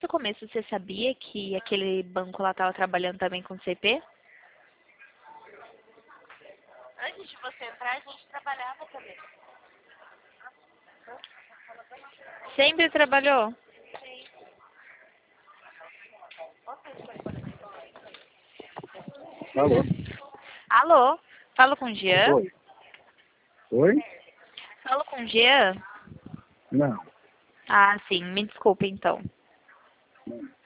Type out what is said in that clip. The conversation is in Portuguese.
No começo, você sabia que aquele banco lá estava trabalhando também com CP? Antes de você entrar, a gente trabalhava também. Sempre trabalhou? Alô? Alô? Falo com o Jean? Oi? Oi? Falo com o Jean? Não. Ah, sim. Me desculpe, então. Não.